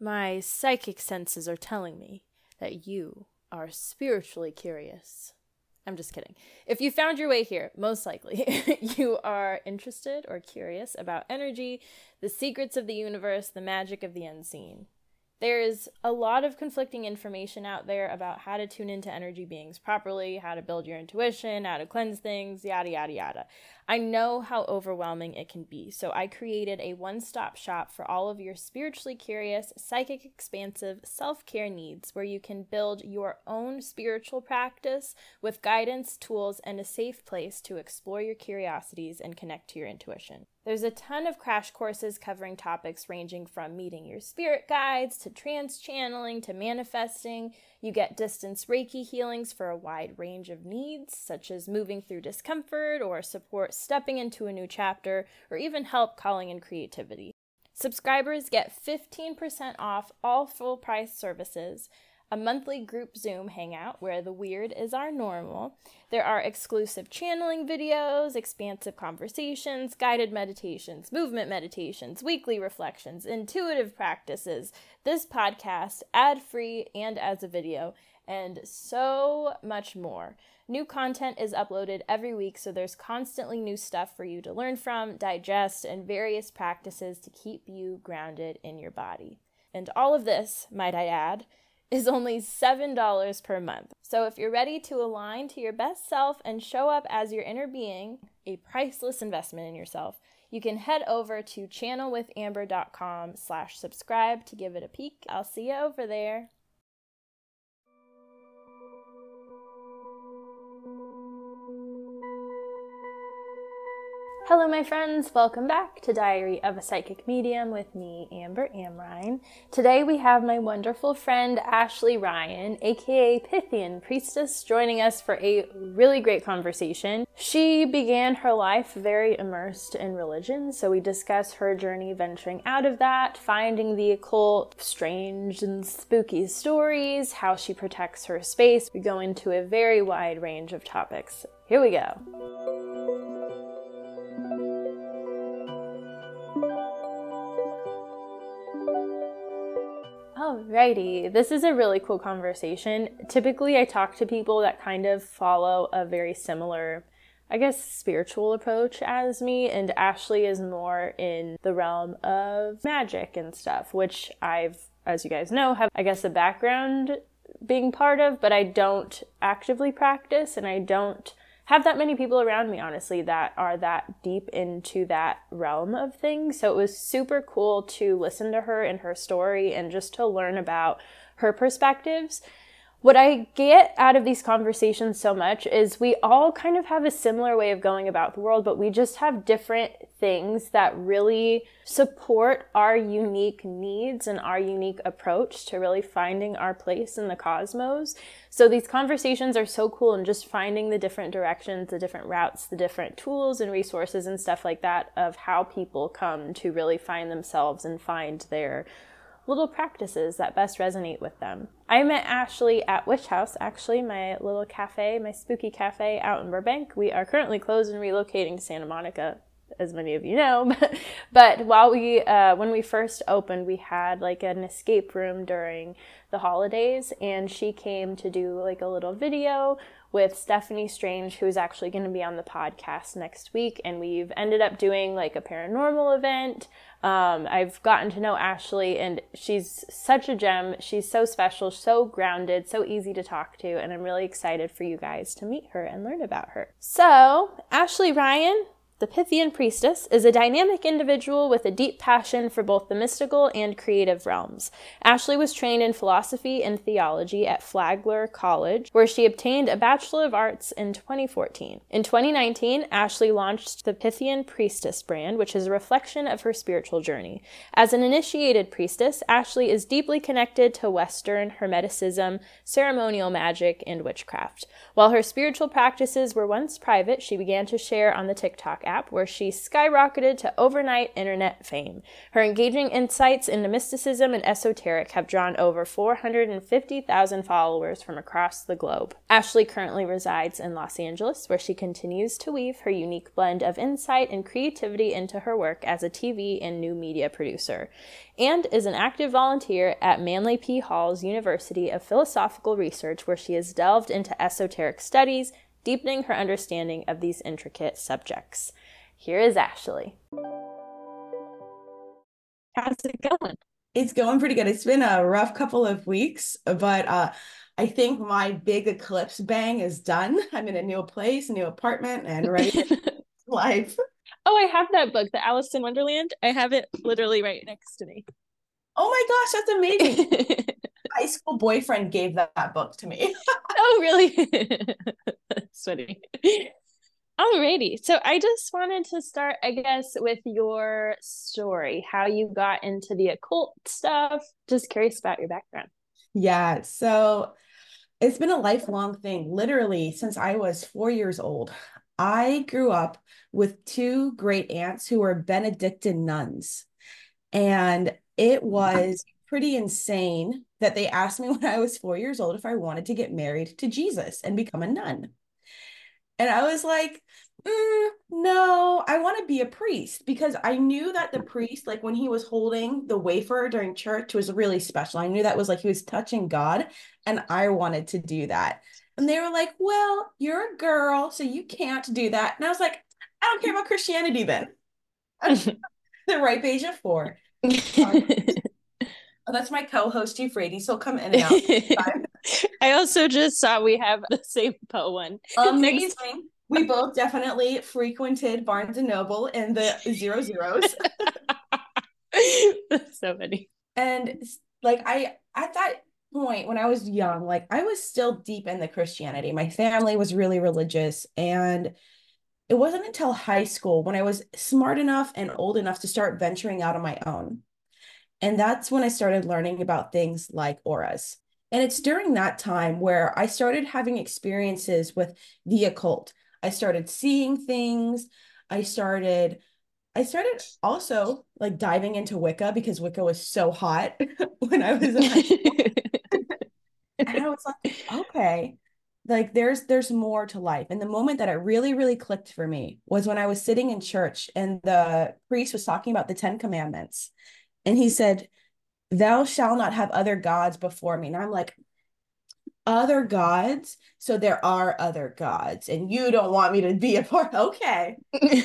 My psychic senses are telling me that you are spiritually curious. I'm just kidding. If you found your way here, most likely you are interested or curious about energy, the secrets of the universe, the magic of the unseen. There's a lot of conflicting information out there about how to tune into energy beings properly, how to build your intuition, how to cleanse things, yada, yada, yada. I know how overwhelming it can be, so I created a one-stop shop for all of your spiritually curious, psychic expansive self-care needs, where you can build your own spiritual practice with guidance, tools, and a safe place to explore your curiosities and connect to your intuition. There's a ton of crash courses covering topics ranging from meeting your spirit guides to trance channeling to manifesting. You get distance Reiki healings for a wide range of needs, such as moving through discomfort or support stepping into a new chapter, or even help calling in creativity. Subscribers get 15% off all full-price services, a monthly group Zoom hangout where the weird is our normal. There are exclusive channeling videos, expansive conversations, guided meditations, movement meditations, weekly reflections, intuitive practices, this podcast, ad-free and as a video, and so much more. New content is uploaded every week, so there's constantly new stuff for you to learn from, digest, and various practices to keep you grounded in your body. And all of this, might I add, is only $7 per month. So if you're ready to align to your best self and show up as your inner being, a priceless investment in yourself, you can head over to channelwithamber.com/subscribe to give it a peek. I'll see you over there. Hello, my friends. Welcome back to Diary of a Psychic Medium with me, Amber Amrine. Today we have my wonderful friend Ashley Ryan, aka Pythian Priestess, joining us for a really great conversation. She began her life very immersed in religion, so we discuss her journey venturing out of that, finding the occult, strange and spooky stories, how she protects her space. We go into a very wide range of topics. Here we go. Alrighty, this is a really cool conversation. Typically, I talk to people that kind of follow a very similar, I guess, spiritual approach as me, and Ashley is more in the realm of magic and stuff, which I've, as you guys know, have, I guess, a background being part of, but I don't actively practice, and I don't have that many people around me, honestly, that are that deep into that realm of things. So it was super cool to listen to her and her story and just to learn about her perspectives. What I get out of these conversations so much is we all kind of have a similar way of going about the world, but we just have different things that really support our unique needs and our unique approach to really finding our place in the cosmos. So these conversations are so cool, and just finding the different directions, the different routes, the different tools and resources and stuff like that of how people come to really find themselves and find their little practices that best resonate with them. I met Ashley at Witch House, actually, my little cafe, my spooky cafe out in Burbank. We are currently closed and relocating to Santa Monica, as many of you know. But while when we first opened, we had like an escape room during the holidays, and she came to do like a little video with Stephanie Strange, who's actually going to be on the podcast next week, and we've ended up doing like a paranormal event. I've gotten to know Ashley, and she's such a gem. She's so special, so grounded, so easy to talk to, and I'm really excited for you guys to meet her and learn about her. So, Ashley Ryan, the Pythian Priestess, is a dynamic individual with a deep passion for both the mystical and creative realms. Ashley was trained in philosophy and theology at Flagler College, where she obtained a Bachelor of Arts in 2014. In 2019, Ashley launched the Pythian Priestess brand, which is a reflection of her spiritual journey. As an initiated priestess, Ashley is deeply connected to Western Hermeticism, ceremonial magic, and witchcraft. While her spiritual practices were once private, she began to share on the TikTok TikTok app, where she skyrocketed to overnight internet fame. Her engaging insights into mysticism and esoteric have drawn over 450,000 followers from across the globe. Ashley currently resides in Los Angeles, where she continues to weave her unique blend of insight and creativity into her work as a TV and new media producer, and is an active volunteer at Manly P. Hall's University of Philosophical Research, where she has delved into esoteric studies, deepening her understanding of these intricate subjects. Here is Ashley. How's it going? It's going pretty good. It's been a rough couple of weeks, but I think my big eclipse bang is done. I'm in a new place, a new apartment, and ready to life. Oh, I have that book, The Alice in Wonderland. I have it literally right next to me. Oh my gosh, that's amazing. High school boyfriend gave that book to me. Oh, really? That's funny. Alrighty. So I just wanted to start, I guess, with your story, how you got into the occult stuff. Just curious about your background. Yeah, so it's been a lifelong thing, literally since I was 4 years old. I grew up with two great aunts who were Benedictine nuns. And it was pretty insane that they asked me when I was 4 years old if I wanted to get married to Jesus and become a nun. And I was like, no, I want to be a priest, because I knew that the priest, like when he was holding the wafer during church, was really special. I knew that was like he was touching God, and I wanted to do that. And they were like, well, you're a girl, so you can't do that. And I was like, I don't care about Christianity then. The ripe age of 4. Oh, that's my co-host Euphrates. He'll come in and out. I also just saw we have the same one. Amazing. We both definitely frequented Barnes and Noble in the 00s. That's so funny. And like at that point when I was young, like I was still deep in the Christianity. My family was really religious, and it wasn't until high school when I was smart enough and old enough to start venturing out on my own. And that's when I started learning about things like auras. And it's during that time where I started having experiences with the occult. I started seeing things. I started also like diving into Wicca, because Wicca was so hot when I was in high school. And I was like, okay, like there's more to life. And the moment that it really, really clicked for me was when I was sitting in church and the priest was talking about the 10 Commandments. And he said, thou shalt not have other gods before me. And I'm like, other gods? So there are other gods, and you don't want me to be a part. Okay.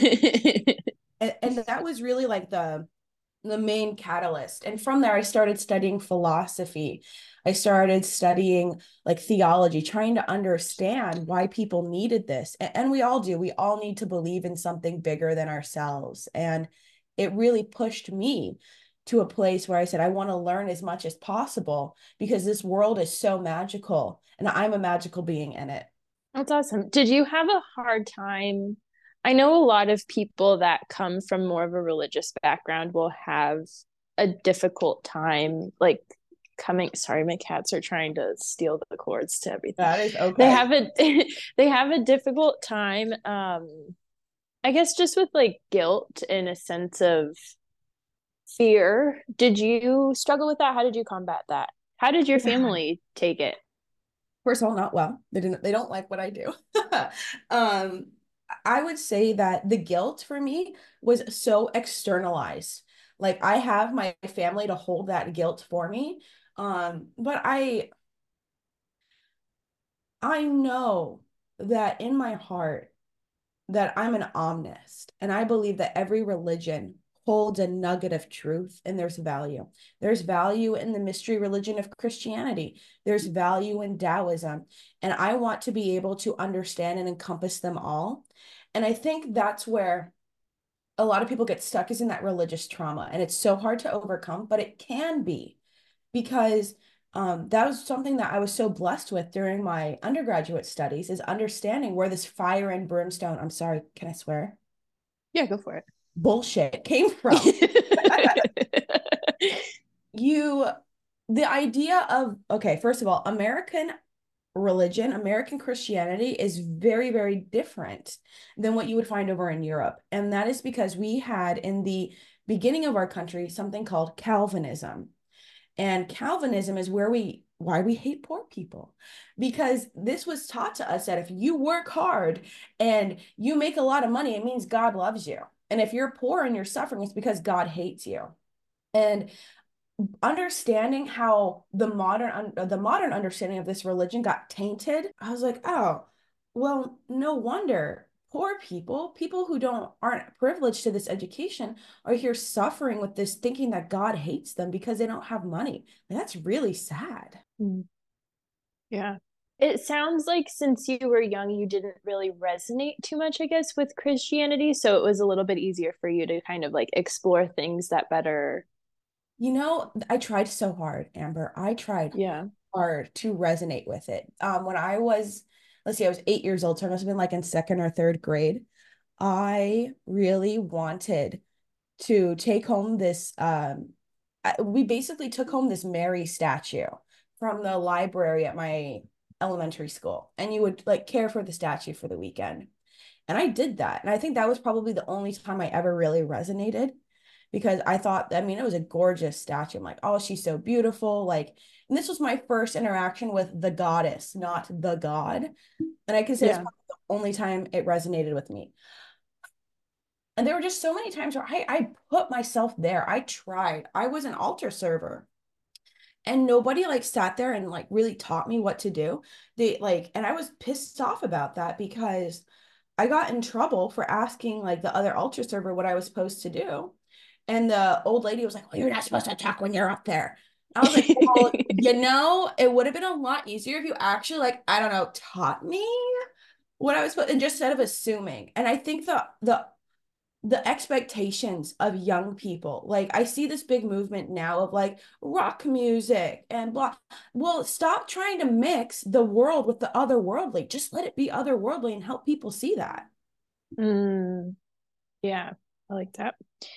And that was really like the main catalyst. And from there, I started studying philosophy. I started studying like theology, trying to understand why people needed this. And we all do. We all need to believe in something bigger than ourselves. And it really pushed me to a place where I said, I want to learn as much as possible, because this world is so magical and I'm a magical being in it. That's awesome. Did you have a hard time? I know a lot of people that come from more of a religious background will have a difficult time, like coming. Sorry, my cats are trying to steal the cords to everything. That is They okay. have a they have a difficult time. I guess just with like guilt and a sense of fear. Did you struggle with that? How did you combat that? How did your Yeah. family take it? First of all, not well. They don't like what I do. um, I would say that the guilt for me was so externalized. Like I have my family to hold that guilt for me. But I know that in my heart that I'm an omnist, and I believe that every religion holds a nugget of truth, and there's value. There's value in the mystery religion of Christianity. There's value in Taoism, and I want to be able to understand and encompass them all. And I think that's where a lot of people get stuck, is in that religious trauma, and it's so hard to overcome, but it can be, because that was something that I was so blessed with during my undergraduate studies, is understanding where this fire and brimstone, I'm sorry, can I swear? Yeah, go for Bullshit came from. it. You, the idea of, okay, first of all, American religion, American Christianity, is very, very different than what you would find over in Europe. And that is because we had in the beginning of our country something called Calvinism. And Calvinism is why we hate poor people, because this was taught to us that if you work hard and you make a lot of money, it means God loves you. And if you're poor and you're suffering, it's because God hates you. And understanding how the modern understanding of this religion got tainted, I was like, oh, well, no wonder poor people who don't aren't privileged to this education are here suffering with this, thinking that God hates them because they don't have money. That's really sad. Mm. Yeah. It sounds like since you were young, you didn't really resonate too much, I guess, with Christianity. So it was a little bit easier for you to kind of like explore things that better. I tried so hard, Amber. I tried Yeah. hard to resonate with it. When I was, let's see, I was 8 years old, so I must have been like in second or third grade. I really wanted to take home this. We basically took home this Mary statue from the library at my elementary school, and you would like care for the statue for the weekend. And I did that. And I think that was probably the only time I ever really resonated, because I thought, I mean, it was a gorgeous statue. I'm like, oh, she's so beautiful. Like, and this was my first interaction with the goddess, not the god. And I can say it's Yeah. probably the only time it resonated with me. And there were just so many times where I put myself there. I tried. I was an altar server, and nobody like sat there and like really taught me what to do. And I was pissed off about that, because I got in trouble for asking like the other altar server what I was supposed to do. And the old lady was like, well, you're not supposed to talk when you're up there. I was like, well, it would have been a lot easier if you actually, like, I don't know, taught me what I was supposed, and just instead of assuming. And I think the expectations of young people, like I see this big movement now of like rock music and blah. Well, stop trying to mix the world with the otherworldly. Just let it be otherworldly and help people see that. Mm, yeah. I like that.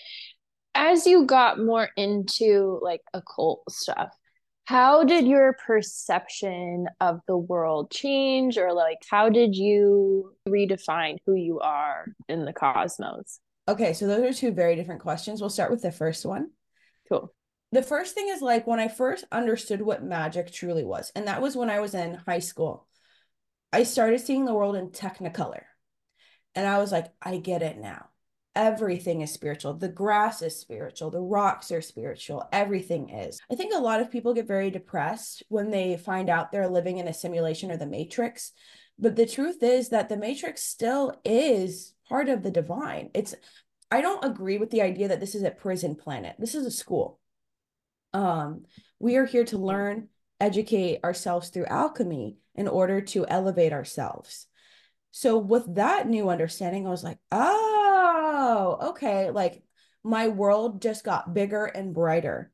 As you got more into like occult stuff, how did your perception of the world change, or like how did you redefine who you are in the cosmos? Okay, so those are two very different questions. We'll start with the first one. Cool. The first thing is like when I first understood what magic truly was, and that was when I was in high school. I started seeing the world in Technicolor. And I was like, I get it now. Everything is spiritual. The grass is spiritual. The rocks are spiritual. Everything is. I think a lot of people get very depressed when they find out they're living in a simulation or the Matrix. But the truth is that the Matrix still is part of the divine. I don't agree with the idea that this is a prison planet. This is a school. Um, we are here to learn, educate ourselves through alchemy in order to elevate ourselves. So with that new understanding, I was like, oh, okay. Like my world just got bigger and brighter.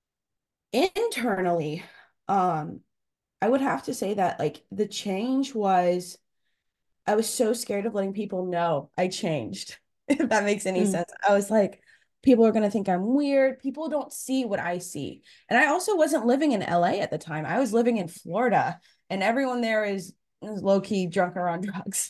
Internally, um, I would have to say that like the change was, I was so scared of letting people know I changed, if that makes any Mm. sense. I was like, people are going to think I'm weird. People don't see what I see. And I also wasn't living in LA at the time. I was living in Florida, and everyone there is low key drunk or on drugs.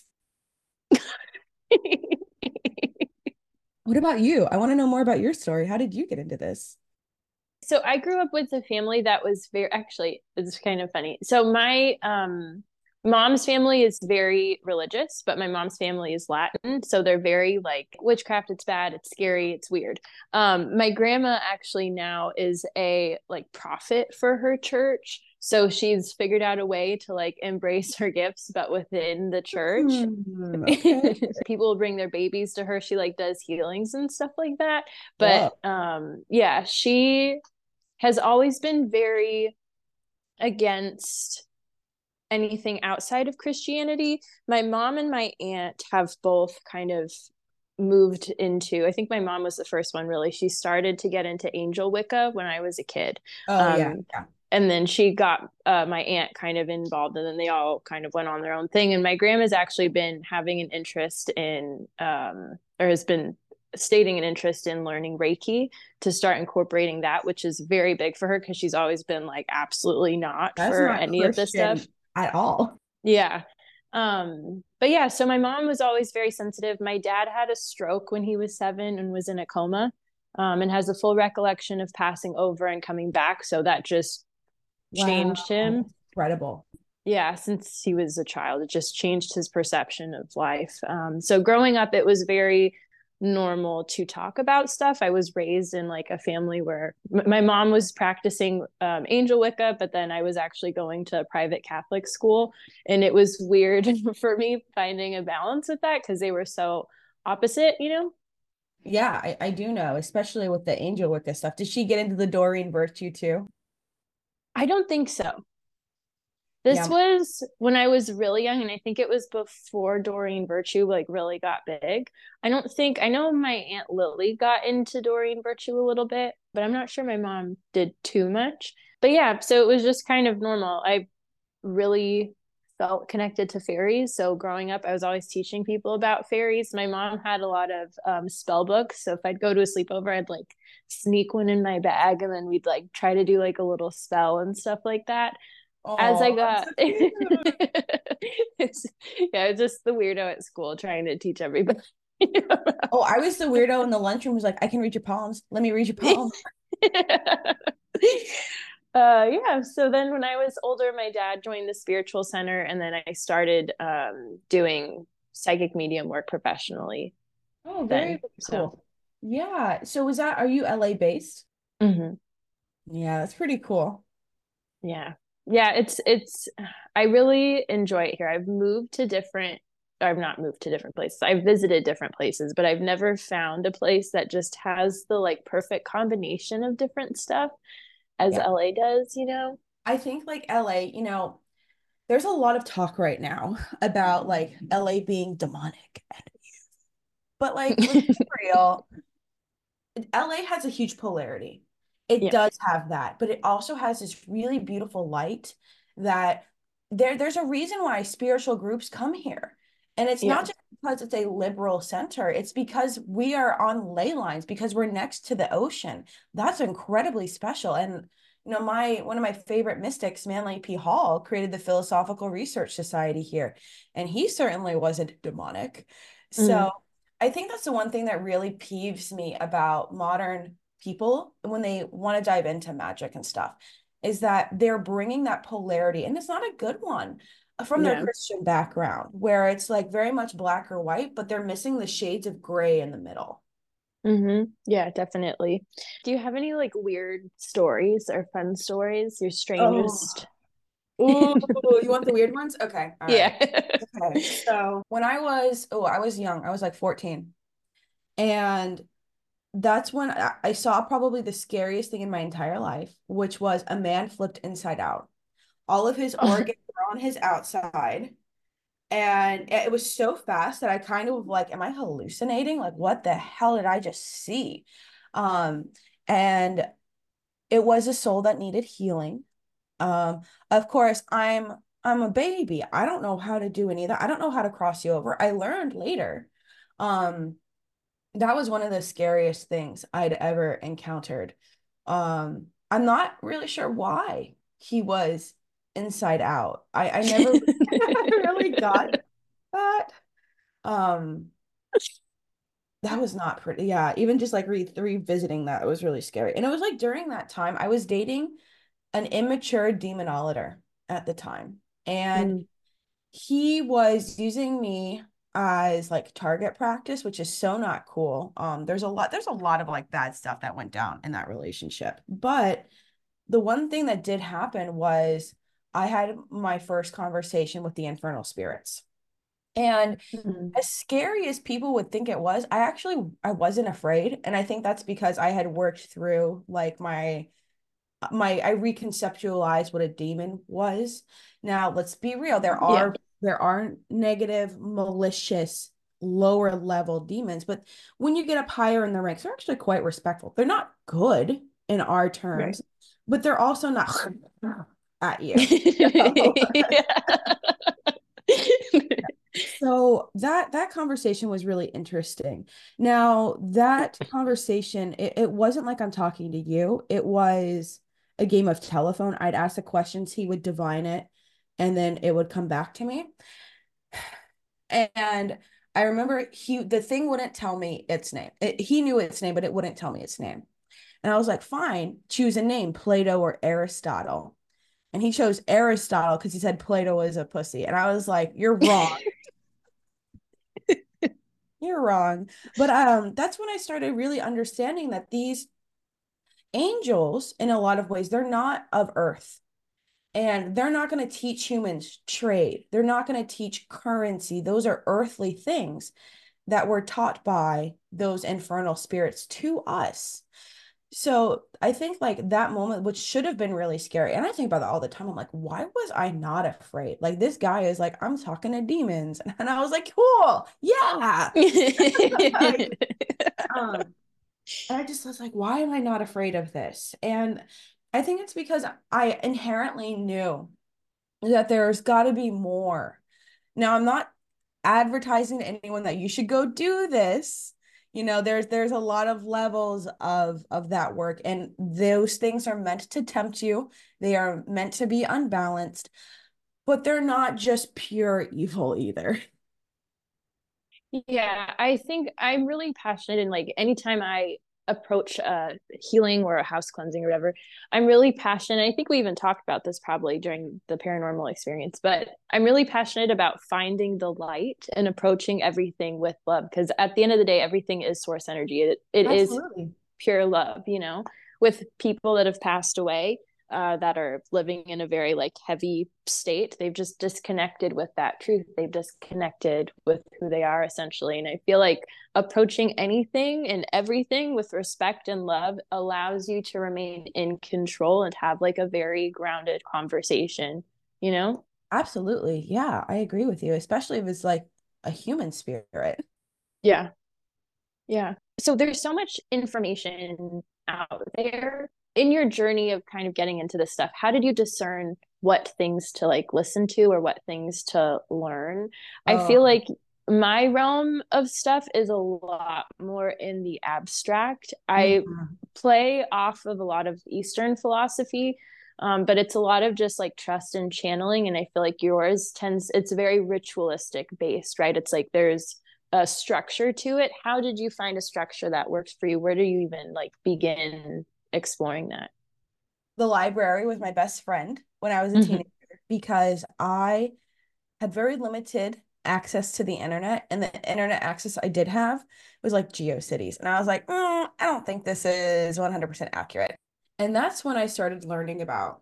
What about you? I want to know more about your story. How did you get into this? So I grew up with a family that was very, actually, it's kind of funny. So my mom's family is very religious, but my mom's family is Latin, so they're very like witchcraft, it's bad, it's scary, it's weird. My grandma actually now is a like prophet for her church. So she's figured out a way to like embrace her gifts, but within the church. Okay. People will bring their babies to her. She like does healings and stuff like that. But Whoa. yeah, she has always been very against anything outside of Christianity. My mom and my aunt have both kind of moved into, I think my mom was the first one really. She started to get into angel Wicca when I was a kid. Oh yeah, Um, yeah. and then she got my aunt kind of involved, and then they all kind of went on their own thing. And my grandma's actually been having an interest in, or has been stating an interest in learning Reiki to start incorporating that, which is very big for her because she's always been like, absolutely not That's for not any of this Christian. stuff. at all. Yeah. But yeah, so my mom was always very sensitive. My dad had a stroke when he was 7 and was in a coma, and has a full recollection of passing over and coming back. So that just Wow, changed him. incredible. Yeah, since he was a child, it just changed his perception of life. So growing up, it was very normal to talk about stuff. I was raised in like a family where my mom was practicing angel Wicca, but then I was actually going to a private Catholic school, and it was weird for me finding a balance with that because they were so opposite, you know? Yeah, I do know, especially with the Angel Wicca stuff. Did she get into the Doreen Virtue too? I don't think so. Yeah. This was when I was really young, and I think it was before Doreen Virtue like really got big. I know my Aunt Lily got into Doreen Virtue a little bit, but I'm not sure my mom did too much. But yeah, so it was just kind of normal. I really felt connected to fairies. So growing up, I was always teaching people about fairies. My mom had a lot of spell books. So if I'd go to a sleepover, I'd like sneak one in my bag, and then we'd like try to do like a little spell and stuff like that. As I Oh, that's got so cute. it's yeah, it's just the weirdo at school trying to teach everybody. Oh, I was the weirdo in the lunchroom who's like, I can read your palms. Let me read your palm. Yeah, so then when I was older, my dad joined the spiritual center, and then I started doing psychic medium work professionally Oh, very, then. very So, cool. Yeah. So are you LA based? mhm. Yeah, that's pretty cool. Yeah. Yeah, it's I really enjoy it here. I've not moved to different places. I've visited different places, but I've never found a place that just has the like perfect combination of different stuff as Yeah. LA does, you know? I think like LA, there's a lot of talk right now about like LA being demonic. But like, let's be real. LA has a huge polarity. It Yeah. does have that, but it also has this really beautiful light that there's a reason why spiritual groups come here. And it's not Yeah. just because it's a liberal center, it's because we are on ley lines, because we're next to the ocean. That's incredibly special. And my one of my favorite mystics, Manly P. Hall, created the Philosophical Research Society here, and he certainly wasn't demonic. Mm, So I think that's the one thing that really peeves me about modern people when they want to dive into magic and stuff is that they're bringing that polarity, and it's not a good one from their yeah. Christian background, where it's like very much black or white, but they're missing the shades of gray in the middle. Yeah, definitely. Do you have any like weird stories or fun stories? Your Oh, strangest? ooh, you want the weird ones? Okay, all right. Yeah. Okay, so when I was young, I was like 14. And that's when I saw probably the scariest thing in my entire life, which was a man flipped inside out. All of his Oh, organs were on his outside. And it was so fast that I kind of like, am I hallucinating? Like, what the hell did I just see? Um, and it was a soul that needed healing. Um, of course, I'm a baby. I don't know how to do any of that. I don't know how to cross you over. I learned later. Um, that was one of the scariest things I'd ever encountered. I'm not really sure why he was inside out. I never really got that. Um, that was not pretty. Yeah, even just like revisiting that, it was really scary. And it was like during that time, I was dating an immature demonologist at the time. And Mm, he was using me as like target practice, which is so not cool. There's a lot of like bad stuff that went down in that relationship. But the one thing that did happen was I had my first conversation with the infernal spirits. And mm, as scary as people would think it was, I wasn't afraid. And I think that's because I had worked through like I reconceptualized what a demon was. Now, let's be real. yeah. There are negative, malicious, lower level demons, but when you get up higher in the ranks, they're actually quite respectful. They're not good in our Right. terms, but they're also not at you. So that conversation was really interesting. Now, that conversation, it wasn't like I'm talking to you. It was a game of telephone. I'd ask the questions, he would divine it, and then it would come back to me. And I remember the thing wouldn't tell me its name. He knew its name, but it wouldn't tell me its name. And I was like, fine, choose a name, Plato or Aristotle. And he chose Aristotle because he said Plato was a pussy. And I was like, you're wrong. You're wrong. But that's when I started really understanding that these angels, in a lot of ways, they're not of earth. And they're not going to teach humans trade. They're not going to teach currency. Those are earthly things that were taught by those infernal spirits to us. So I think like that moment, which should have been really scary, and I think about that all the time. I'm like, why was I not afraid? Like this guy is like, I'm talking to demons, and I was like, cool, yeah. Like, um, and I just was like, why am I not afraid of this? And I think it's because I inherently knew that there's got to be more. Now, I'm not advertising to anyone that you should go do this. You know, there's a lot of levels of that work, and those things are meant to tempt you. They are meant to be unbalanced, but they're not just pure evil either. Yeah, I think I'm really passionate and like anytime I approach a healing or a house cleansing or whatever, I'm really passionate. I think we even talked about this probably during the paranormal experience, but I'm really passionate about finding the light and approaching everything with love because at the end of the day, everything is source energy. It is Absolutely. pure love, you know, with people that have passed away that are living in a very like heavy state. They've just disconnected with that truth. They've disconnected with who they are essentially. And I feel like approaching anything and everything with respect and love allows you to remain in control and have like a very grounded conversation, you know? Absolutely. Yeah, I agree with you, especially if it's like a human spirit. Yeah. Yeah. So there's so much information out there. In your journey of kind of getting into this stuff, how did you discern what things to like listen to or what things to learn? I feel Oh, like my realm of stuff is a lot more in the abstract. I mhm. play off of a lot of Eastern philosophy, but it's a lot of just like trust and channeling. And I feel like yours tends, it's very ritualistic based, right? It's like there's a structure to it. How did you find a structure that works for you? Where do you even like begin exploring that? The library was my best friend when I was a Mm-hmm. teenager because I had very limited access to the internet, and the internet access I did have was like GeoCities. And I was like, I don't think this is 100% accurate. And that's when I started learning about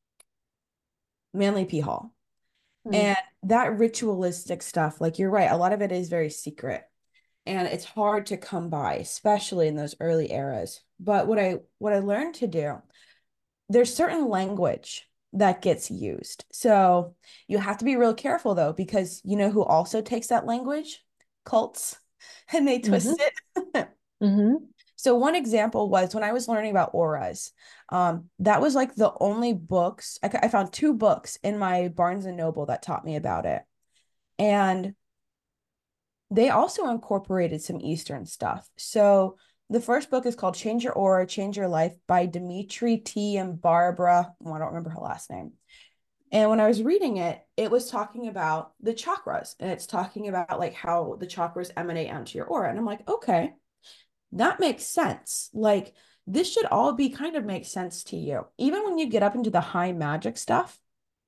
Manly P. Hall. Mm-hmm. And that ritualistic stuff, like you're right, a lot of it is very secret and it's hard to come by, especially in those early eras. But what I learned to do, there's certain language that gets used. So you have to be real careful though, because you know who also takes that language? Cults, and they twist it. Mm-hmm. So one example was when I was learning about auras. That was like the only books I found two books in my Barnes and Noble that taught me about it. And they also incorporated some Eastern stuff. So the first book is called Change Your Aura, Change Your Life by Dimitri T. and Barbara. Oh, I don't remember her last name. And when I was reading it, it was talking about the chakras and it's talking about like how the chakras emanate onto your aura. And I'm like, okay, that makes sense. Like this should all be kind of make sense to you. Even when you get up into the high magic stuff,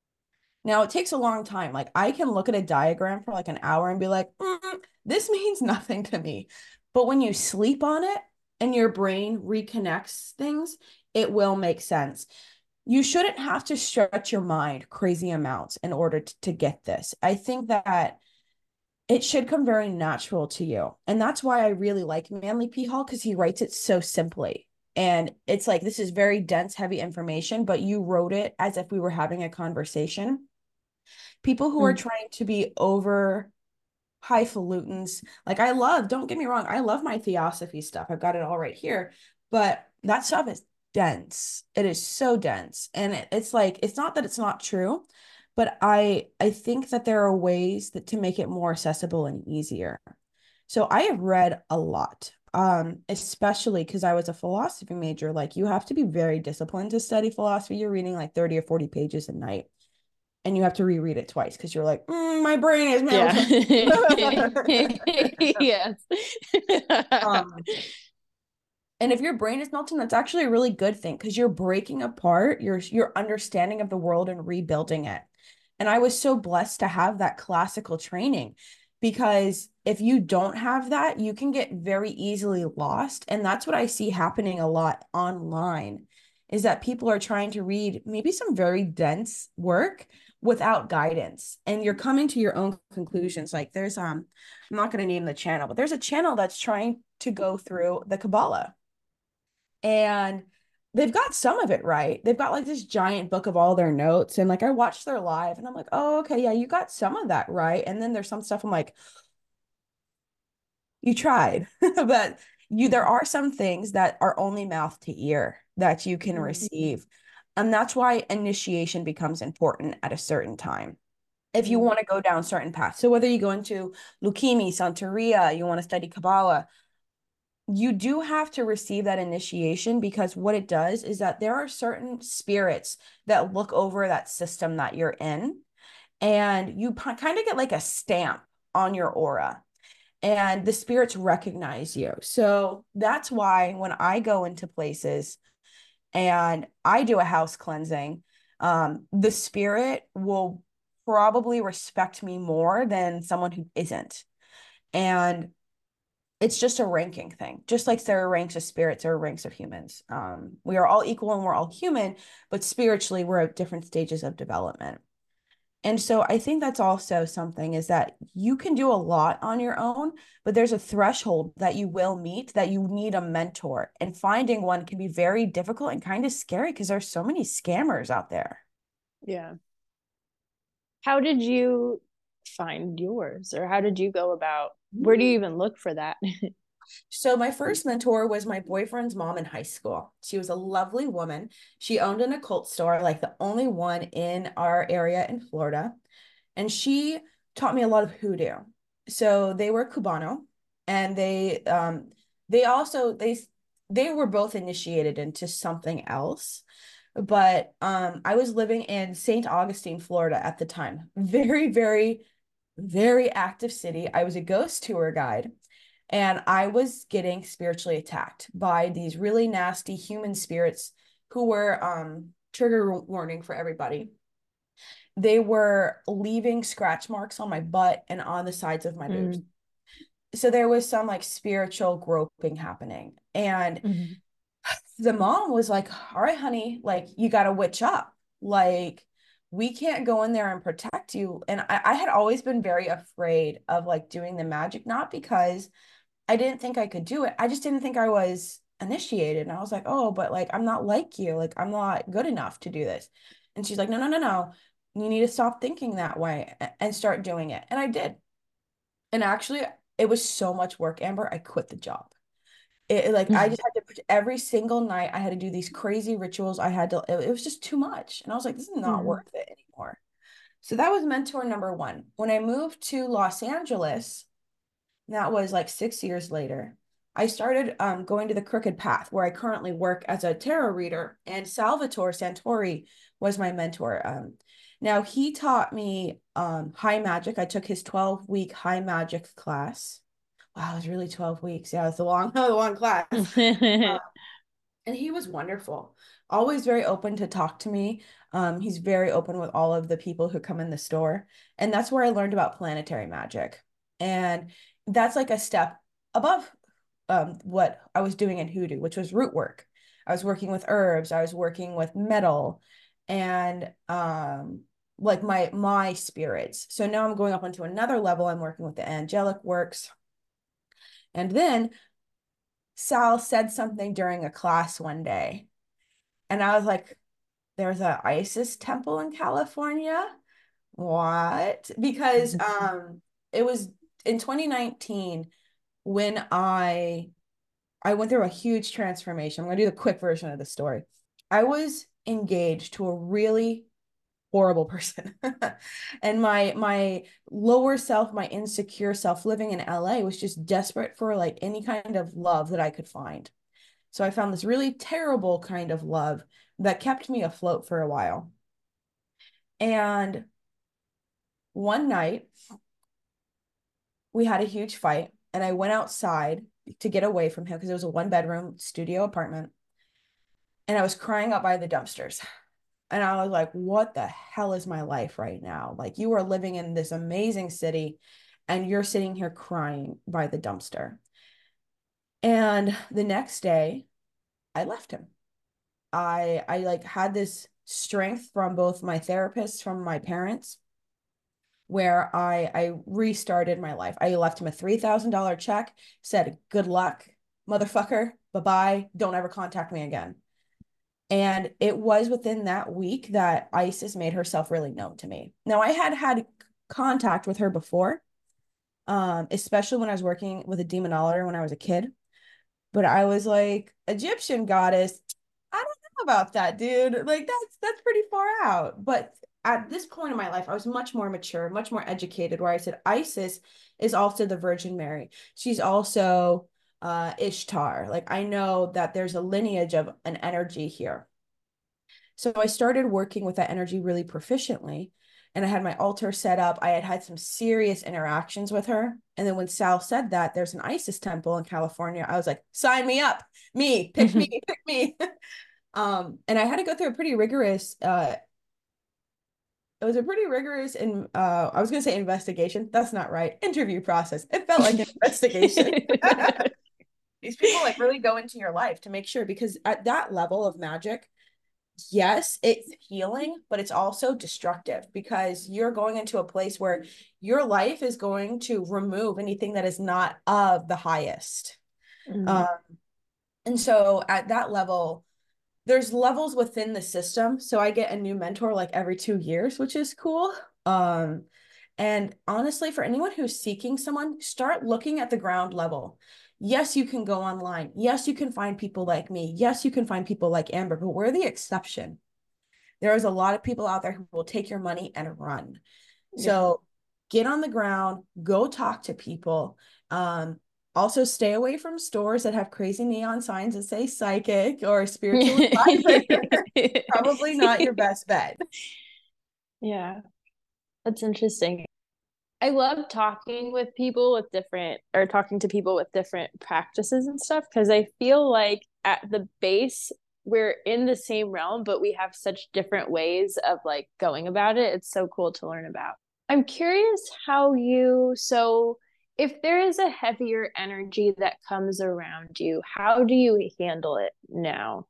now it takes a long time. Like I can look at a diagram for like an hour and be like, this means nothing to me. But when you sleep on it and your brain reconnects things, it will make sense. You shouldn't have to stretch your mind crazy amounts in order to get this. I think that it should come very natural to you. And that's why I really like Manly P. Hall because he writes it so simply. And it's like, this is very dense, heavy information, but you wrote it as if we were having a conversation. People who are trying to be over highfalutins, like I love, don't get me wrong, I love my theosophy stuff. I've got it all right here, but that stuff is dense. It is so dense. And it's like, it's not that it's not true, but I think that there are ways that to make it more accessible and easier. So I have read a lot. Especially because I was a philosophy major, like you have to be very disciplined to study philosophy. You're reading like 30 or 40 pages a night. and you have to reread it twice because you're like, my brain is Yeah. melting. Yes. um, and if your brain is melting, that's actually a really good thing because you're breaking apart your understanding of the world and rebuilding it. And I was so blessed to have that classical training because if you don't have that, you can get very easily lost. And that's what I see happening a lot online is that people are trying to read maybe some very dense work without guidance. And you're coming to your own conclusions. Like there's I'm not going to name the channel, but there's a channel that's trying to go through the Kabbalah and they've got some of it right. They've got like this giant book of all their notes. And like I watched their live and I'm like, oh, okay, yeah, you got some of that right. And then there's some stuff I'm like, you tried. But there are some things that are only mouth to ear that you can receive. And that's why initiation becomes important at a certain time. If you want to go down certain paths. So whether you go into Leukemia, Santeria, you want to study Kabbalah, you do have to receive that initiation because what it does is that there are certain spirits that look over that system that you're in, and you kind of get like a stamp on your aura, and the spirits recognize you. So that's why when I go into places and I do a house cleansing, the spirit will probably respect me more than someone who isn't. And it's just a ranking thing. Just like there are ranks of spirits, there are ranks of humans. We are all equal and we're all human, but spiritually we're at different stages of development. And so I think that's also something is that you can do a lot on your own, but there's a threshold that you will meet that you need a mentor. And finding one can be very difficult and kind of scary because there's so many scammers out there. Yeah. How did you find yours, or how did you go about, where do you even look for that? So my first mentor was my boyfriend's mom in high school. She was a lovely woman. She owned an occult store, like the only one in our area in Florida. And she taught me a lot of hoodoo. So they were Cubano and they also they were both initiated into something else. But I was living in St. Augustine, Florida at the time. Very, very, very active city. I was a ghost tour guide. And I was getting spiritually attacked by these really nasty human spirits who were trigger warning for everybody. They were leaving scratch marks on my butt and on the sides of my boobs. Mm. So there was some like spiritual groping happening. And Mm-hmm. the mom was like, all right, honey, like you got to witch up. Like we can't go in there and protect you. And I had always been very afraid of like doing the magic, not because I didn't think I could do it. I just didn't think I was initiated. And I was like, oh, but like, I'm not like you. Like, I'm not good enough to do this. And she's like, no, no, no, no. You need to stop thinking that way and start doing it. And I did. And actually, it was so much work, Amber. I quit the job. Like, I just had to, every single night, I had to do these crazy rituals. It was just too much. And I was like, this is not Mm-hmm. worth it anymore. So that was mentor number one. When I moved to Los Angeles, that was like 6 years later. I started going to the Crooked Path, where I currently work as a tarot reader, and Salvatore Santori was my mentor. Now he taught me high magic. I took his 12-week high magic class. Wow, it was really 12 weeks. Yeah, it's a long, a long class. And he was wonderful, always very open to talk to me. He's very open with all of the people who come in the store. And that's where I learned about planetary magic. And that's like a step above what I was doing in hoodoo, which was root work. I was working with herbs, I was working with metal and like my spirits. So now I'm going up onto another level. I'm working with the angelic works. And then Sal said something during a class one day. And I was like, there's a Isis temple in California. What? Because it was in 2019 when I went through a huge transformation. I'm going to do the quick version of the story. I was engaged to a really horrible person. And my lower self, my insecure self living in LA was just desperate for like any kind of love that I could find. So I found this really terrible kind of love that kept me afloat for a while. And one night we had a huge fight, and I went outside to get away from him because it was a one-bedroom studio apartment. And I was crying up by the dumpsters. And I was like, what the hell is my life right now? Like, you are living in this amazing city and you're sitting here crying by the dumpster. And the next day, I left him. I like had this strength from both my therapists, from my parents, where I restarted my life. I left him a $3,000 check, said, good luck, motherfucker. Bye-bye. Don't ever contact me again. And it was within that week that Isis made herself really known to me. Now, I had contact with her before, especially when I was working with a demonologist when I was a kid. But I was like, Egyptian goddess, I don't know about that, dude. Like that's pretty far out. But at this point in my life, I was much more mature, much more educated, where I said Isis is also the Virgin Mary. She's also Ishtar. Like, I know that there's a lineage of an energy here. So I started working with that energy really proficiently. And I had my altar set up. I had had some serious interactions with her. And then when Sal said that there's an Isis temple in California, I was like, sign me up. Pick me, pick me. And I had to go through a pretty rigorous it was a pretty rigorous and I was gonna say investigation. That's not right. Interview process. It felt like an investigation. These people like really go into your life to make sure, because at that level of magic, yes, it's healing, but it's also destructive, because you're going into a place where your life is going to remove anything that is not of the highest. Mm. Um, and so at that level, there's levels within the system. So I get a new mentor like every 2 years, which is cool. Um, and honestly, for anyone who's seeking someone, start looking at the ground level. Yes, you can go online. Yes, you can find people like me. Yes, you can find people like Amber, but we're the exception. There is a lot of people out there who will take your money and run. Yeah. So get on the ground, go talk to people. Um, Also stay away from stores that have crazy neon signs that say psychic or spiritual advisor. Probably not your best bet. Yeah, that's interesting. I love talking with people with different, or talking to people with different practices and stuff, because I feel like at the base, we're in the same realm, but we have such different ways of like going about it. It's so cool to learn about. I'm curious how so if there is a heavier energy that comes around you, how do you handle it now?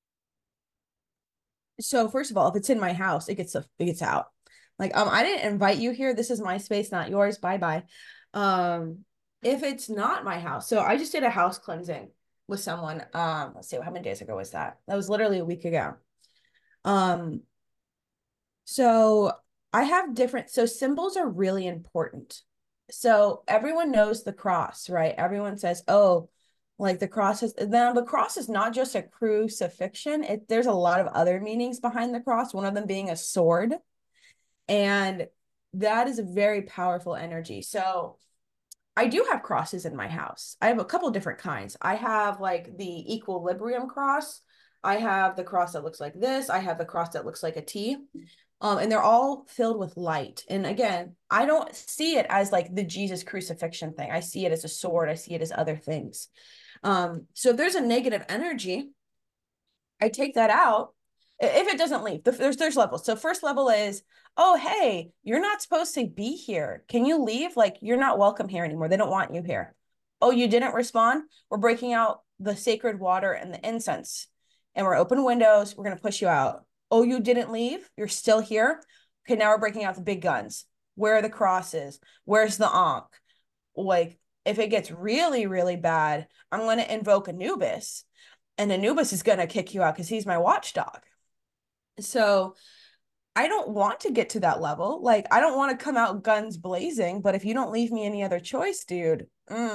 So first of all, if it's in my house, it gets out. Like, I didn't invite you here. This is my space, not yours. Bye bye. If it's not my house, so I just did a house cleansing with someone. Let's see, how many days ago was that? That was literally a week ago. Um, so I have different, so symbols are really important. So everyone knows the cross, right? Everyone says, oh, like the cross is, then the cross is not just a crucifixion. There's a lot of other meanings behind the cross, one of them being a sword. And that is a very powerful energy. So I do have crosses in my house. I have a couple different kinds. I have like the equilibrium cross. I have the cross that looks like this. I have the cross that looks like a T. And they're all filled with light. And again, I don't see it as like the Jesus crucifixion thing. I see it as a sword. I see it as other things. So if there's a negative energy, I take that out. If it doesn't leave, there's levels. So first level is, oh, hey, you're not supposed to be here. Can you leave? Like, you're not welcome here anymore. They don't want you here. Oh, you didn't respond? We're breaking out the sacred water and the incense, and we're open windows. We're going to push you out. Oh, you didn't leave? You're still here? Okay, now we're breaking out the big guns. Where are the crosses? Where's the Ankh? Like, if it gets really, really bad, I'm going to invoke Anubis, and Anubis is going to kick you out because he's my watchdog. So I don't want to get to that level. Like, I don't want to come out guns blazing, but if you don't leave me any other choice, dude.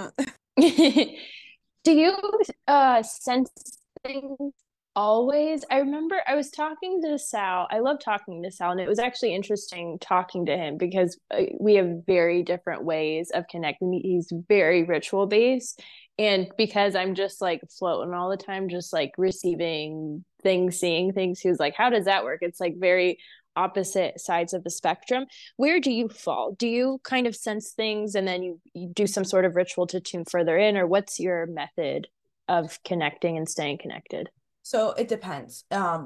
Do you sense things always? I remember I was talking to Sal. I love talking to Sal, and it was actually interesting talking to him because we have very different ways of connecting. He's very ritual based, and because I'm just like floating all the time, just like receiving things, seeing things. He was like, how does that work? It's like very opposite sides of the spectrum. Where do you fall? Do you kind of sense things and then you do some sort of ritual to tune further in, or what's your method of connecting and staying connected? So it depends.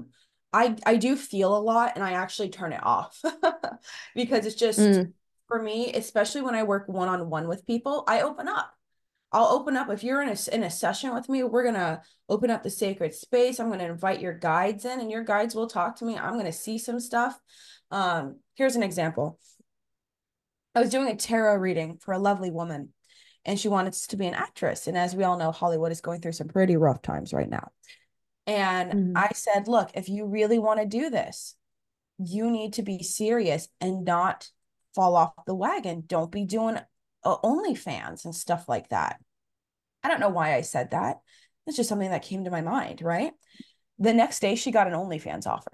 I do feel a lot and I actually turn it off because it's just Mm, for me, especially when I work one-on-one with people, I open up. I'll open up if you're in a session with me, we're gonna open up the sacred space. I'm gonna invite your guides in and your guides will talk to me. I'm gonna see some stuff. Here's an example. I was doing a tarot reading for a lovely woman and she wanted to be an actress. And as we all know, Hollywood is going through some pretty rough times right now. And mm, I said, look, if you really want to do this, you need to be serious and not fall off the wagon. Don't be doing OnlyFans and stuff like that. I don't know why I said that. It's just something that came to my mind, right? The next day, she got an OnlyFans offer.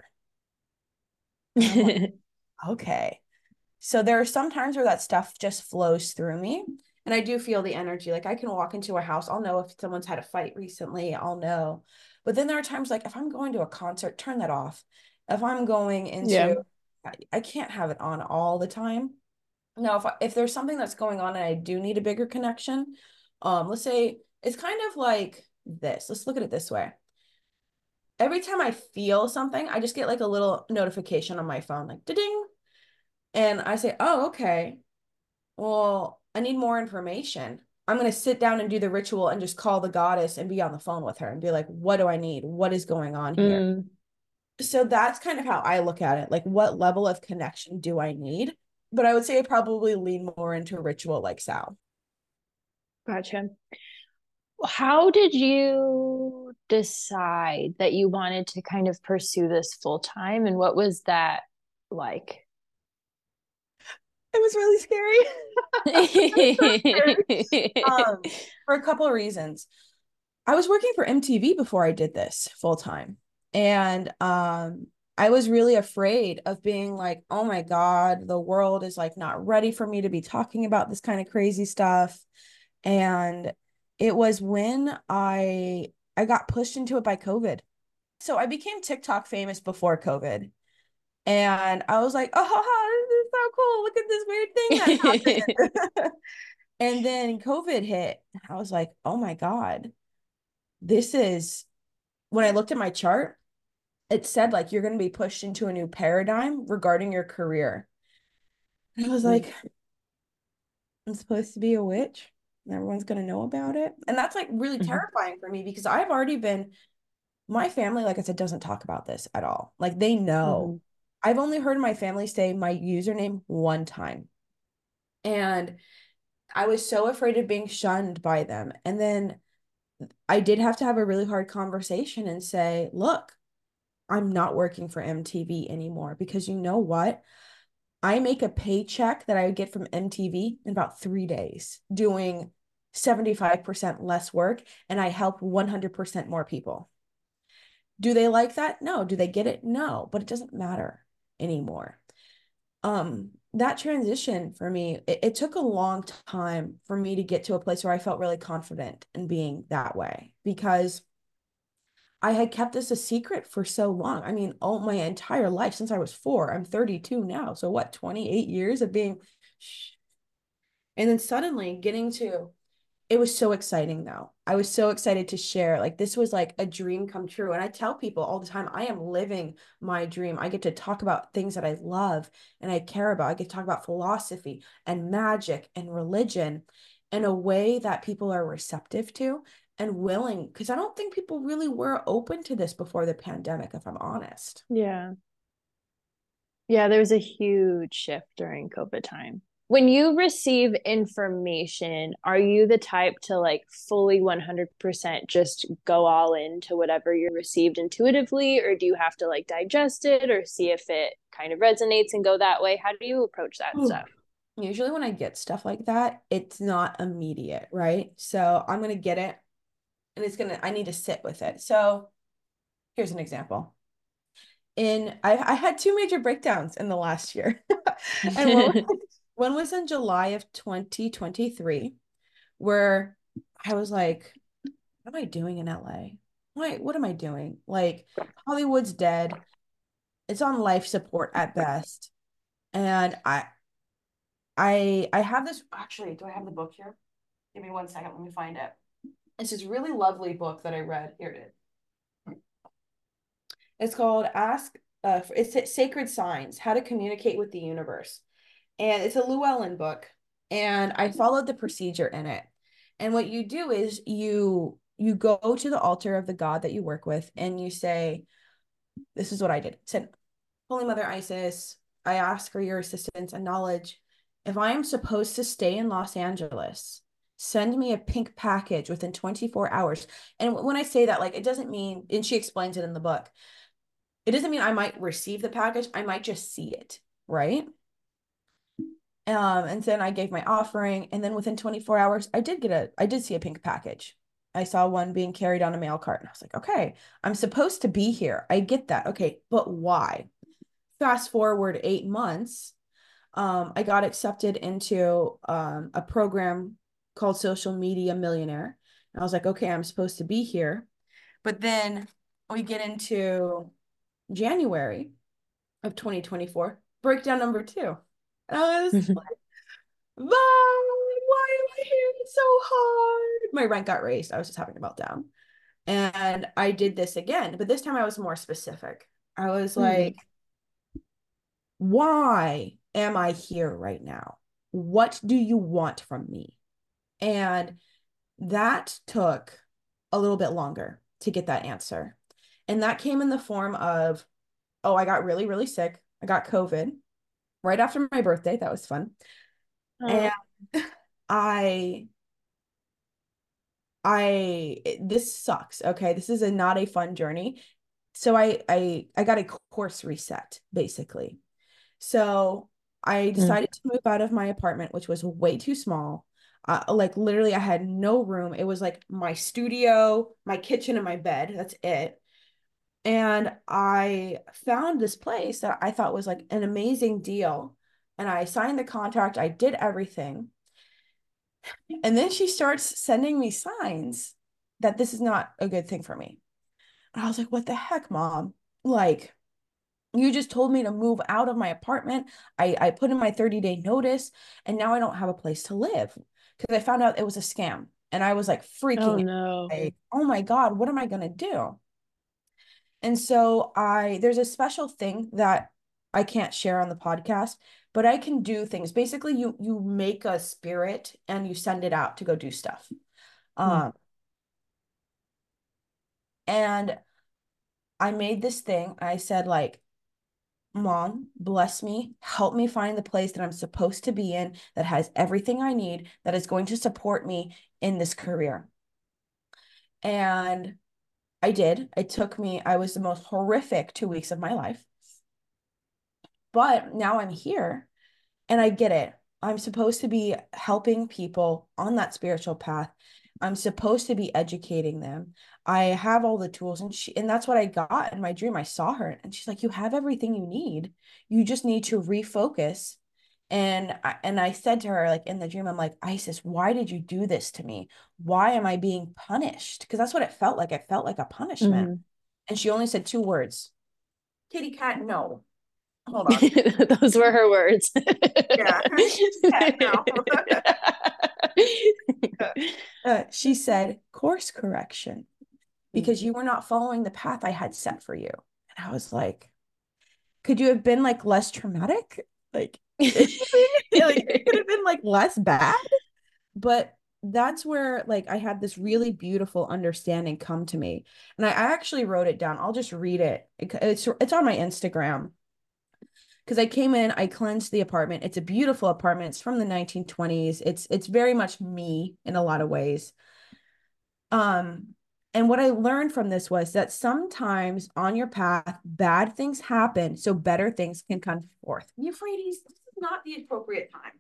And I'm like, mm. okay. So there are some times where that stuff just flows through me. And I do feel the energy. Like I can walk into a house, I'll know if someone's had a fight recently, I'll know. But then there are times like if I'm going to a concert, turn that off. If I'm going Yeah. into, I can't have it on all the time. Now, if there's something that's going on and I do need a bigger connection, let's say it's kind of like this. Let's look at it this way. Every time I feel something, I just get like a little notification on my phone, like ding. And I say, oh, okay. Well, I need more information. I'm going to sit down and do the ritual and just call the goddess and be on the phone with her and be like, what do I need? What is going on here? Mm, So that's kind of how I look at it. Like, what level of connection do I need? But I would say I probably lean more into ritual like Sal. gotcha. How did you decide that you wanted to kind of pursue this full time, and what was that like? It was really scary. For a couple of reasons. I was working for MTV before I did this full time. And I was really afraid of being like, oh my God, the world is like not ready for me to be talking about this kind of crazy stuff. And it was when I got pushed into it by COVID. So I became TikTok famous before COVID. And I was like, oh, this is so cool. Look at this weird thing that happened. And then COVID hit. I was like, oh my God, this is when I looked at my chart, it said like you're going to be pushed into a new paradigm regarding your career. And I was like, I'm supposed to be a witch and everyone's going to know about it. And that's like really Mhm, terrifying for me because I've already been, my family, like I said, doesn't talk about this at all. Like they know. mhm. I've only heard my family say my username one time. And I was so afraid of being shunned by them. And then I did have to have a really hard conversation and say, look, I'm not working for MTV anymore because you know what? I make a paycheck that I would get from MTV in about 3 days doing 75% less work and I help 100% more people. Do they like that? No. Do they get it? No, but it doesn't matter anymore. That transition for me, it took a long time for me to get to a place where I felt really confident in being that way because I had kept this a secret for so long. I mean, all my entire life since I was 4. I'm 32 now. So what, 28 years of being shh. And then suddenly getting to it was so exciting though. I was so excited to share. Like this was like a dream come true. And I tell people all the time, I am living my dream. I get to talk about things that I love and I care about. I get to talk about philosophy and magic and religion in a way that people are receptive to and willing. Because I don't think people really were open to this before the pandemic, if I'm honest. Yeah. Yeah, there was a huge shift during COVID time. When you receive information, are you the type to like fully 100% just go all into whatever you received intuitively, or do you have to like digest it or see if it kind of resonates and go that way? How do you approach that Ooh. stuff? Usually when I get stuff like that, it's not immediate, right? So I'm going to get it and I need to sit with it. So here's an example. I had two major breakdowns in the last year. And one was in July of 2023, where I was like, what am I doing in LA? what am I doing? Like, Hollywood's dead. It's on life support at best. And I have this, actually, do I have the book here? Give me one second, let me find it. It's this really lovely book that I read. Here it is. It's called it's Sacred Signs: How to Communicate with the Universe. And it's a Llewellyn book. And I followed the procedure in it. And what you do is you go to the altar of the god that you work with and you say, this is what I did. I said, Holy Mother Isis, I ask for your assistance and knowledge. If I am supposed to stay in Los Angeles, send me a pink package within 24 hours. And when I say that, like, it doesn't mean, and she explains it in the book, it doesn't mean I might receive the package. I might just see it, right? And then I gave my offering, and then within 24 hours, I did see a pink package. I saw one being carried on a mail cart, and I was like, okay, I'm supposed to be here. I get that. Okay, but why? Fast forward 8 months, I got accepted into a program called Social Media Millionaire. And I was like, okay, I'm supposed to be here. But then we get into January of 2024, breakdown number two. And I was like, Mom, why am I here? It's so hard. My rent got raised. I was just having a meltdown. And I did this again, but this time I was more specific. I was like, why am I here right now? What do you want from me? And that took a little bit longer to get that answer. And that came in the form of, oh, I got really, really sick. I got COVID right after my birthday. That was fun. And I this sucks. Okay. This is not a fun journey. So I got a course reset basically. So I decided to move out of my apartment, which was way too small. Like literally I had no room. It was like my studio, my kitchen, and my bed. That's it. And I found this place that I thought was like an amazing deal. And I signed the contract. I did everything. And then she starts sending me signs that this is not a good thing for me. And I was like, what the heck, Mom? Like, you just told me to move out of my apartment. I put in my 30-day notice, and now I don't have a place to live because I found out it was a scam. And I was like Oh freaking out, no. like, oh my God, what am I gonna do? And so there's a special thing that I can't share on the podcast, but I can do things. Basically, you make a spirit and you send it out to go do stuff. Um, and I made this thing. I said, like, Mom, bless me, help me find the place that I'm supposed to be in that has everything I need, that is going to support me in this career. And I did. I was the most horrific 2 weeks of my life. But now I'm here and I get it. I'm supposed to be helping people on that spiritual path. I'm supposed to be educating them. I have all the tools, and that's what I got in my dream. I saw her and she's like, you have everything you need. You just need to refocus. And I said to her, like in the dream, I'm like, Isis, why did you do this to me? Why am I being punished? Because that's what it felt like. It felt like a punishment. Mhm. And she only said two words. Kitty cat, no. Hold on. Those were her words. Yeah. Cat, no. She said, course correction, because you were not following the path I had set for you. And I was like, could you have been like less traumatic? Like, like it could have been like less bad. But that's where like I had this really beautiful understanding come to me. And I actually wrote it down. I'll just read it. It's on my Instagram. Because I came in, I cleansed the apartment. It's a beautiful apartment. It's from the 1920s. It's very much me in a lot of ways. Um, and what I learned from this was that sometimes on your path, bad things happen, so better things can come forth. Euphrates, this is not the appropriate time.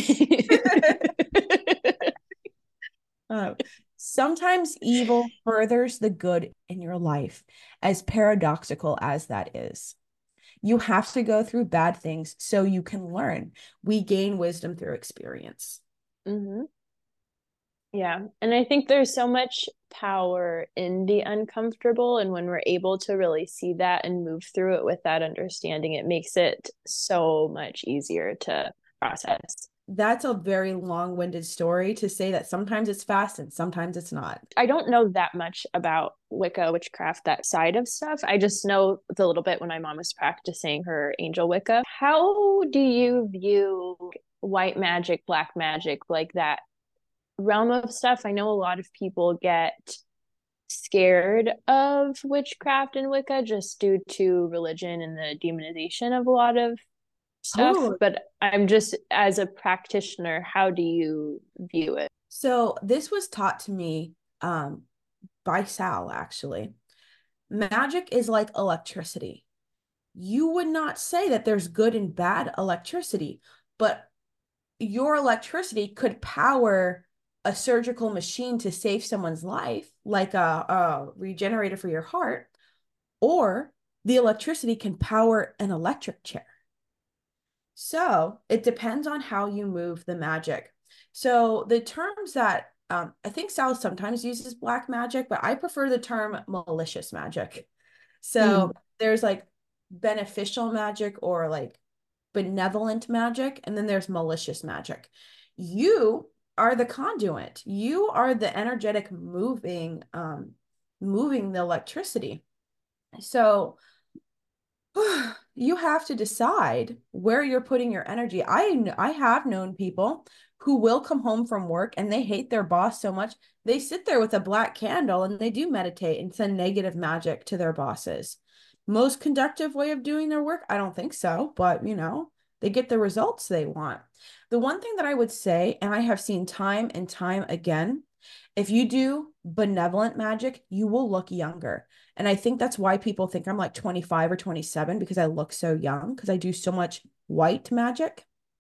Uh, Sometimes evil furthers the good in your life, as paradoxical as that is. You have to go through bad things so you can learn. We gain wisdom through experience. Mm-hmm. Yeah. And I think there's so much power in the uncomfortable. And when we're able to really see that and move through it with that understanding, it makes it so much easier to process. That's a very long-winded story to say that sometimes it's fast and sometimes it's not. I don't know that much about Wicca, witchcraft, that side of stuff. I just know the little bit when my mom was practicing her angel Wicca. How do you view white magic, black magic, like that realm of stuff? I know a lot of people get scared of witchcraft and Wicca just due to religion and the demonization of a lot of stuff. Oh, But I'm just, as a practitioner, how do you view it? so this was taught to me by Sal, actually. Magic is like electricity. You would not say that there's good and bad electricity, but your electricity could power a surgical machine to save someone's life, like a regenerator for your heart, or the electricity can power an electric chair. So it depends on how you move the magic. So the terms that I think Sal sometimes uses black magic, but I prefer the term malicious magic. So Mm. there's like beneficial magic or like benevolent magic, and then there's malicious magic. You are the conduit. You are the energetic moving the electricity. So you have to decide where you're putting your energy. I have known people who will come home from work and they hate their boss so much they sit there with a black candle and they do meditate and send negative magic to their bosses. Most conductive way of doing their work? I don't think so, but they get the results they want. The one thing that I would say, and I have seen time and time again, if you do benevolent magic, you will look younger. And I think that's why people think I'm like 25 or 27 because I look so young because I do so much white magic.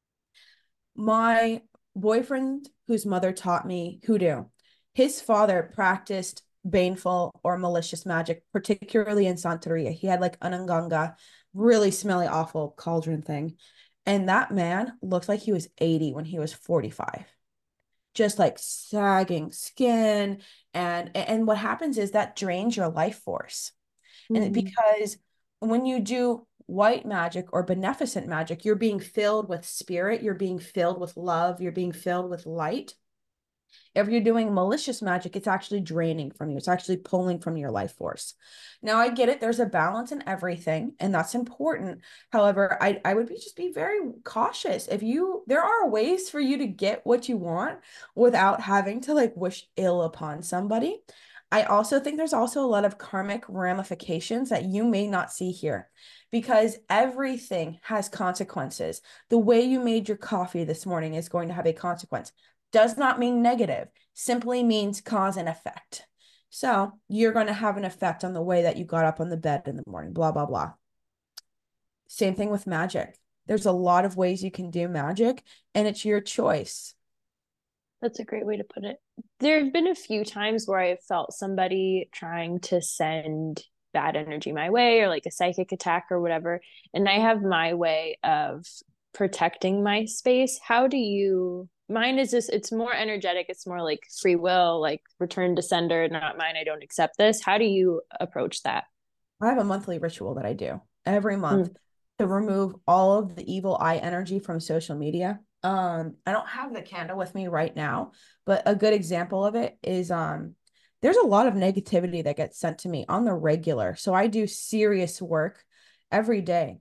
My boyfriend, whose mother taught me hoodoo, his father practiced baneful or malicious magic, particularly in Santeria. He had like an Nganga, really smelly, awful cauldron thing. And that man looked like he was 80 when he was 45, just like sagging skin. And what happens is that drains your life force. And Mm. because when you do white magic or beneficent magic, you're being filled with spirit, you're being filled with love, you're being filled with light. If you're doing malicious magic, it's actually draining from you. It's actually pulling from your life force. Now, I get it. There's a balance in everything, and that's important. However, I would just be very cautious. There are ways for you to get what you want without having to like wish ill upon somebody. I also think there's also a lot of karmic ramifications that you may not see here because everything has consequences. The way you made your coffee this morning is going to have a consequence. Does not mean negative, simply means cause and effect. So you're going to have an effect on the way that you got up on the bed in the morning, blah, blah, blah. Same thing with magic. There's a lot of ways you can do magic, and it's your choice. That's a great way to put it. There have been a few times where I have felt somebody trying to send bad energy my way or like a psychic attack or whatever. And I have my way of protecting my space. How do you? Mine is just, it's more energetic. It's more like free will, like return to sender, not mine. I don't accept this. How do you approach that? I have a monthly ritual that I do every month Mm. to remove all of the evil eye energy from social media. I don't have the candle with me right now, but a good example of it is there's a lot of negativity that gets sent to me on the regular. So I do serious work every day.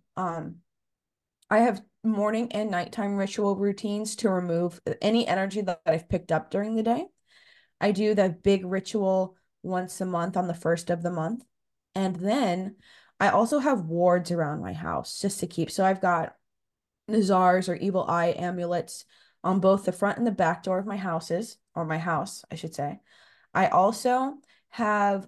I have morning and nighttime ritual routines to remove any energy that I've picked up during the day. I do the big ritual once a month on the first of the month. And then I also have wards around my house just to keep. So I've got Nazars or evil eye amulets on both the front and the back door of my houses, or my house, I should say. I also have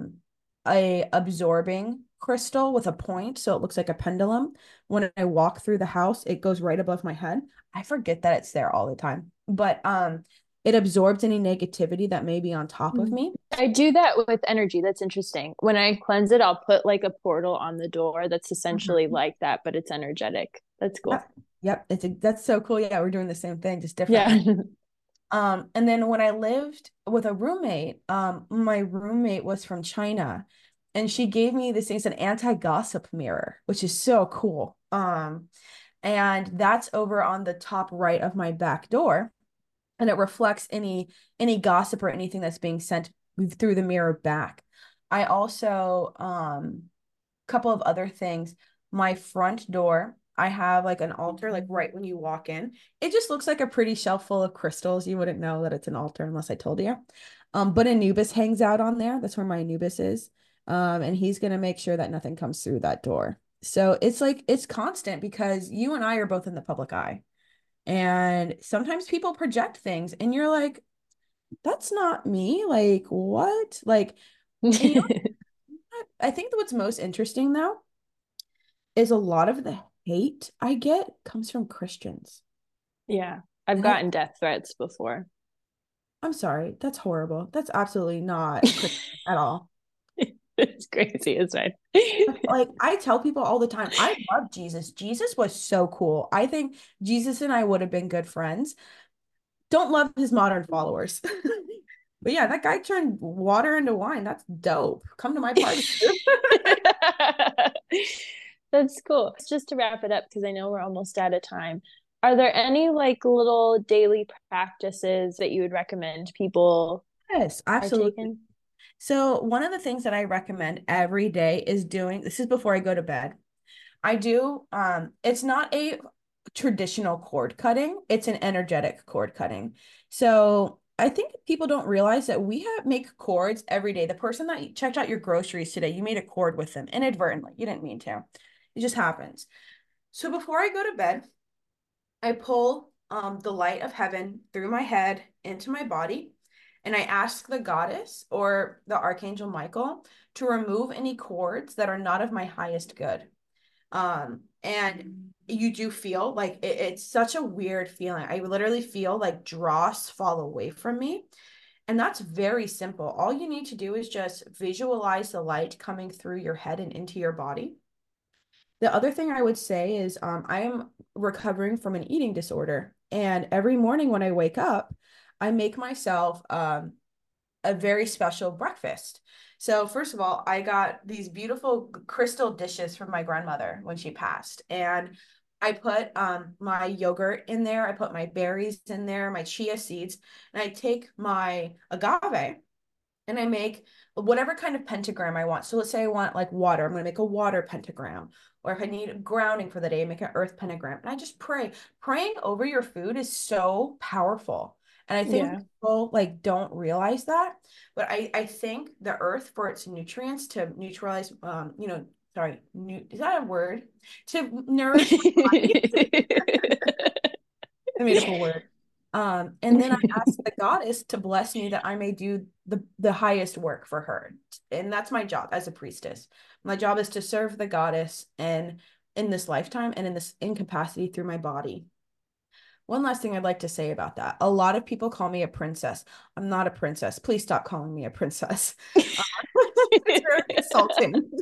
a absorbing crystal with a point, so it looks like a pendulum. When I walk through the house, it goes right above my head. I forget that it's there all the time, but it absorbs any negativity that may be on top of me. I do that with energy. That's interesting. When I cleanse it, I'll put like a portal on the door that's essentially Mhm. like that, but it's energetic. That's cool. Yep. Yep. That's so cool. Yeah, we're doing the same thing, just differently. Yeah. And then when I lived with a roommate, my roommate was from China, and she gave me this thing, it's an anti-gossip mirror, which is so cool. And that's over on the top right of my back door, and it reflects any gossip or anything that's being sent through the mirror back. I also couple of other things. My front door, I have like an altar, like right when you walk in. It just looks like a pretty shelf full of crystals. You wouldn't know that it's an altar unless I told you. But Anubis hangs out on there. That's where my Anubis is. And he's gonna make sure that nothing comes through that door. So it's like it's constant because you and I are both in the public eye. And sometimes people project things and you're like, that's not me. Like, what? Like, and you know, I think that what's most interesting though is a lot of the hate I get comes from Christians. Yeah. I've And I, gotten death threats before. I'm sorry, that's horrible. That's absolutely not Christian at all. It's crazy. It's fine. Like I tell people all the time, I love Jesus. Jesus was so cool. I think Jesus and I would have been good friends. Don't love his modern followers. But yeah, that guy turned water into wine. That's dope. Come to my party. That's cool. Just to wrap it up, because I know we're almost out of time. Are there any like little daily practices that you would recommend people Yes, are absolutely. taking? So one of the things that I recommend every day is doing, this is before I go to bed. I do, it's not a traditional cord cutting, it's an energetic cord cutting. So I think people don't realize that we have make cords every day. The person that checked out your groceries today, you made a cord with them inadvertently. You didn't mean to. It just happens. So before I go to bed, I pull the light of heaven through my head into my body, and I ask the goddess or the archangel Michael to remove any cords that are not of my highest good. And you do feel like it's such a weird feeling. I literally feel like dross fall away from me. And that's very simple. All you need to do is just visualize the light coming through your head and into your body. The other thing I would say is I am recovering from an eating disorder. And every morning when I wake up, I make myself a very special breakfast. So, first of all, I got these beautiful crystal dishes from my grandmother when she passed. And I put my yogurt in there, I put my berries in there, my chia seeds, and I take my agave and I make whatever kind of pentagram I want. So let's say I want like water, I'm going to make a water pentagram. Or if I need grounding for the day, make an earth pentagram. And I just pray. Praying over your food is so powerful. And I think Yeah. people like don't realize that. But I think the earth for its nutrients to neutralize, sorry, is that a word? To nourish my body. I made up a word. And then I asked the goddess to bless me that I may do the highest work for her. And that's my job as a priestess. My job is to serve the goddess and in this lifetime and in this incapacity through my body. One last thing I'd like to say about that. A lot of people call me a princess. I'm not a princess. Please stop calling me a princess. It's very insulting.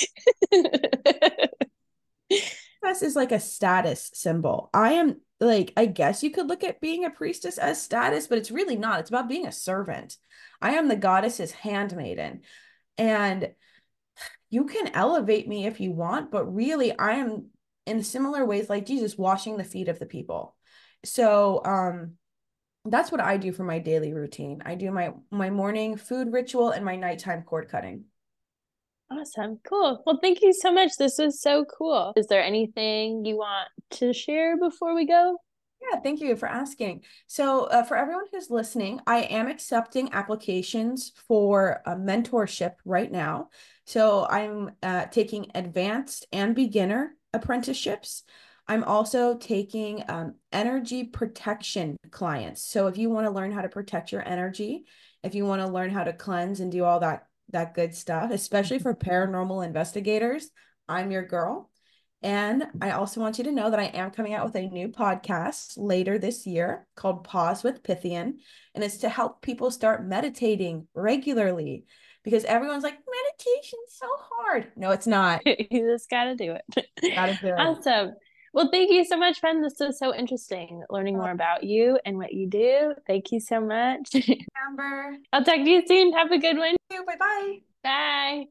Priestess is like a status symbol. I am like, I guess you could look at being a priestess as status, but it's really not. It's about being a servant. I am the goddess's handmaiden. And you can elevate me if you want, but really I am in similar ways like Jesus washing the feet of the people. So that's what I do for my daily routine. I do my morning food ritual and my nighttime cord cutting. Awesome. Cool. Well, thank you so much. This was so cool. Is there anything you want to share before we go? Yeah, thank you for asking. So, for everyone who's listening, I am accepting applications for a mentorship right now. So, I'm taking advanced and beginner apprenticeships. I'm also taking energy protection clients. So, if you want to learn how to protect your energy, if you want to learn how to cleanse and do all that good stuff, especially for paranormal investigators, I'm your girl. And I also want you to know that I am coming out with a new podcast later this year called Pause with Pythian. And it's to help people start meditating regularly because everyone's like, meditation's so hard. No, it's not. You just got to do it. Gotta do it. Awesome. Well, thank you so much, friend. This was so interesting learning more about you and what you do. Thank you so much. Amber. I'll talk to you soon. Have a good one. Bye bye. Bye.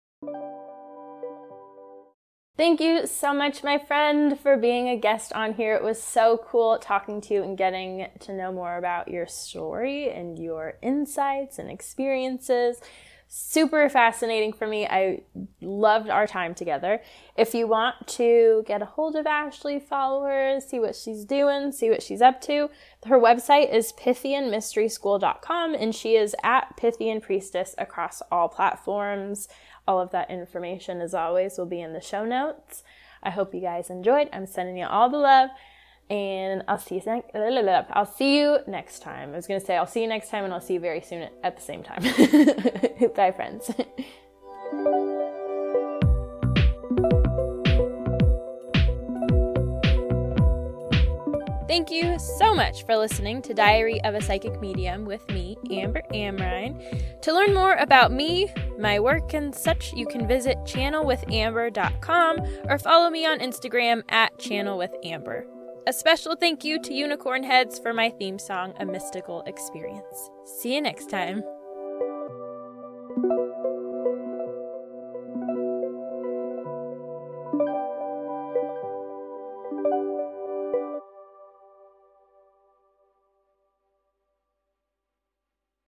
Thank you so much, my friend, for being a guest on here. It was so cool talking to you and getting to know more about your story and your insights and experiences. Super fascinating for me. I loved our time together. If you want to get a hold of Ashley, follow her, see what she's doing, see what she's up to. Her website is pythianmysteryschool.com, and she is at Pythian Priestess across all platforms. All of that information, as always, will be in the show notes. I hope you guys enjoyed. I'm sending you all the love, and I'll see you next time. I was going to say I'll see you next time, and I'll see you very soon at the same time. Bye, friends. Thank you so much for listening to Diary of a Psychic Medium with me, Amber Amrine. To learn more about me, my work, and such, you can visit channelwithamber.com or follow me on Instagram at channelwithamber. A special thank you to Unicorn Heads for my theme song, A Mystical Experience. See you next time.